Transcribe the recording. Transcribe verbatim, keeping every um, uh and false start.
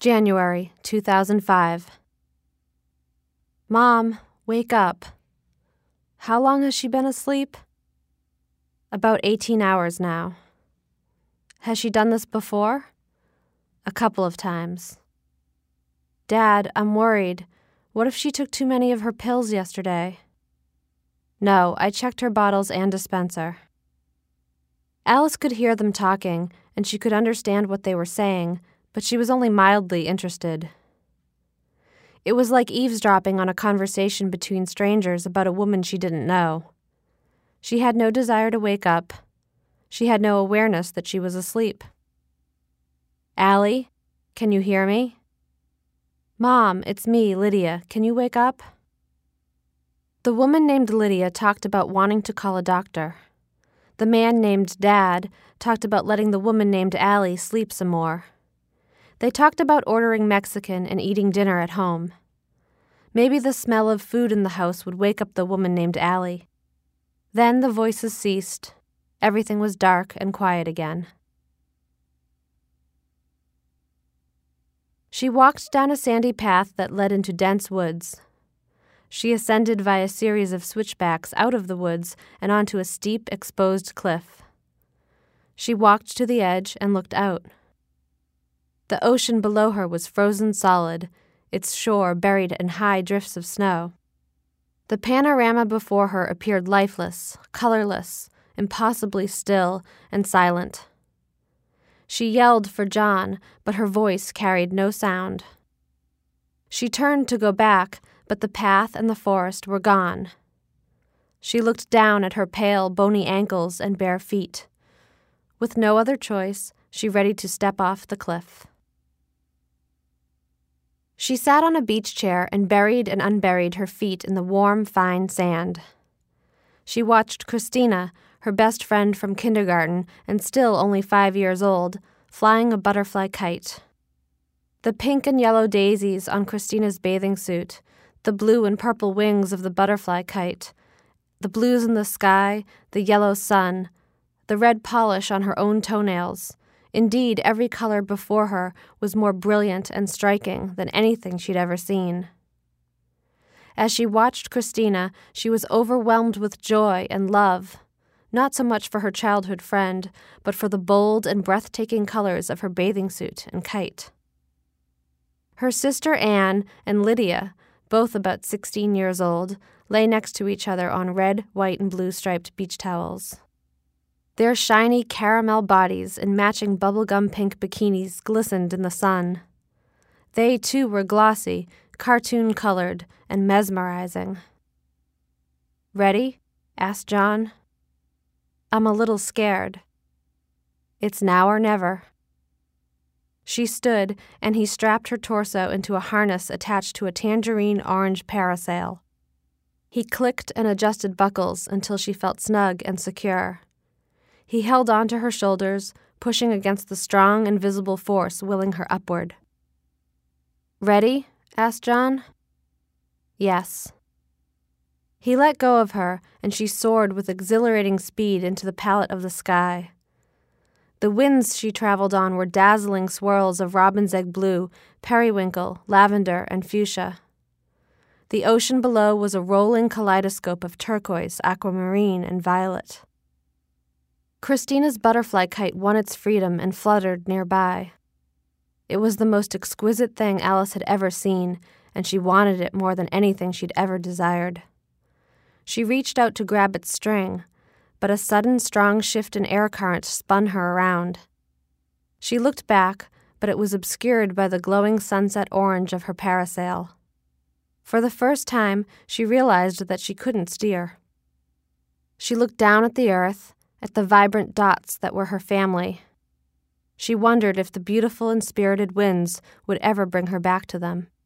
January two thousand five. Mom, wake up. How long has she been asleep? About eighteen hours now. Has she done this before? A couple of times. Dad, I'm worried. What if she took too many of her pills yesterday? No, I checked her bottles and dispenser. Alice could hear them talking, and she could understand what they were saying, but she was only mildly interested. It was like eavesdropping on a conversation between strangers about a woman she didn't know. She had no desire to wake up. She had no awareness that she was asleep. Allie, can you hear me? Mom, it's me, Lydia. Can you wake up? The woman named Lydia talked about wanting to call a doctor. The man named Dad talked about letting the woman named Allie sleep some more. They talked about ordering Mexican and eating dinner at home. Maybe the smell of food in the house would wake up the woman named Allie. Then the voices ceased. Everything was dark and quiet again. She walked down a sandy path that led into dense woods. She ascended via a series of switchbacks out of the woods and onto a steep, exposed cliff. She walked to the edge and looked out. The ocean below her was frozen solid, its shore buried in high drifts of snow. The panorama before her appeared lifeless, colorless, impossibly still and silent. She yelled for John, but her voice carried no sound. She turned to go back, but the path and the forest were gone. She looked down at her pale, bony ankles and bare feet. With no other choice, she readied to step off the cliff. She sat on a beach chair and buried and unburied her feet in the warm, fine sand. She watched Christina, her best friend from kindergarten and still only five years old, flying a butterfly kite. The pink and yellow daisies on Christina's bathing suit, the blue and purple wings of the butterfly kite, the blues in the sky, the yellow sun, the red polish on her own toenails. Indeed, every color before her was more brilliant and striking than anything she'd ever seen. As she watched Christina, she was overwhelmed with joy and love, not so much for her childhood friend, but for the bold and breathtaking colors of her bathing suit and kite. Her sister Anne and Lydia, both about sixteen years old, lay next to each other on red, white, and blue striped beach towels. Their shiny caramel bodies in matching bubblegum pink bikinis glistened in the sun. They, too, were glossy, cartoon-colored, and mesmerizing. "Ready?" asked John. "I'm a little scared." "It's now or never." She stood, and he strapped her torso into a harness attached to a tangerine-orange parasail. He clicked and adjusted buckles until she felt snug and secure. He held on to her shoulders, pushing against the strong, invisible force willing her upward. "Ready?" asked John. "Yes." He let go of her, and she soared with exhilarating speed into the palette of the sky. The winds she traveled on were dazzling swirls of robin's egg blue, periwinkle, lavender, and fuchsia. The ocean below was a rolling kaleidoscope of turquoise, aquamarine, and violet. Christina's butterfly kite won its freedom and fluttered nearby. It was the most exquisite thing Alice had ever seen, and she wanted it more than anything she'd ever desired. She reached out to grab its string, but a sudden strong shift in air current spun her around. She looked back, but it was obscured by the glowing sunset orange of her parasail. For the first time, she realized that she couldn't steer. She looked down at the earth, at the vibrant dots that were her family. She wondered if the beautiful and spirited winds would ever bring her back to them.